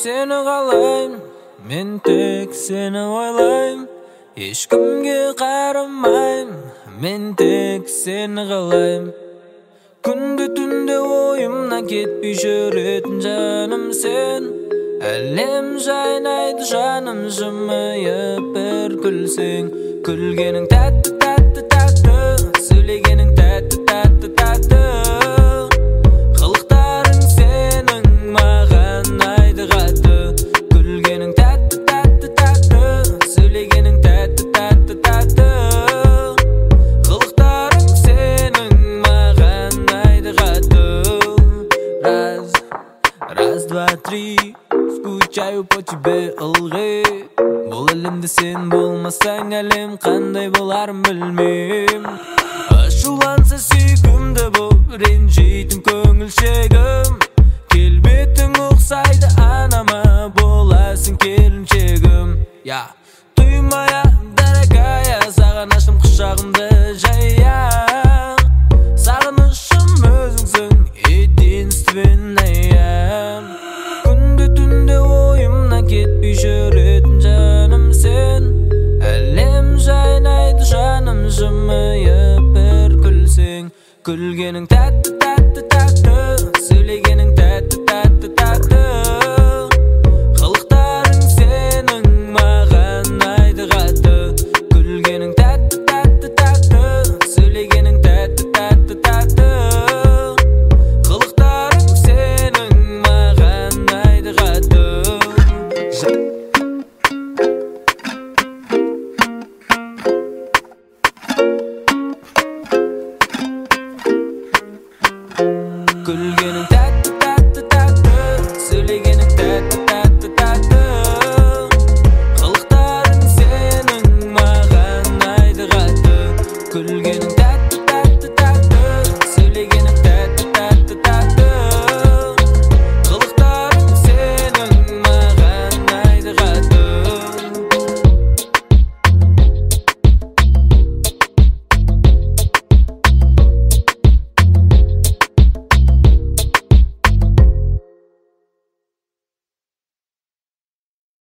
seni kalayım, men tek seni oylayım. Ешкімге қарамайым, мен тек seni қалайым. Күнде түнде ойымнан кетпей жүретін жаным сен. Әлем жайнайды жаным жымиып бір күлсең. Күлгенің тәтті тәтті тәтті, сөйлегенің тәтті тәтті тәтті. Қылықтарың сенің маған айды қатты. Күлгенің тәтті тәтті тәтті, сөйлегенің тәтті тәтті тәтті. Қылықтарың сенің маған айды қатты. Раз, два, три, скучаю по тебе, ылғи. Бұл әлемде сен болмасаң, әлем қандай боларын білмейм. Ашуланса сүйкімді боп, ренжитін көңілшегім. Келбетің ұқсайды анама, боласың келіншегім. Туймая, дорогая, саған аштым құшағымды жая. Сағынышым өзіңсің, единственная. Күнде түнде ойымнан кетпей жүретін жаным сен. Әлем жайнайды жаным жымиып бір күлсең. Күлгенің тәтті тәтті тәтті, сөйлегенің тәтті тәтті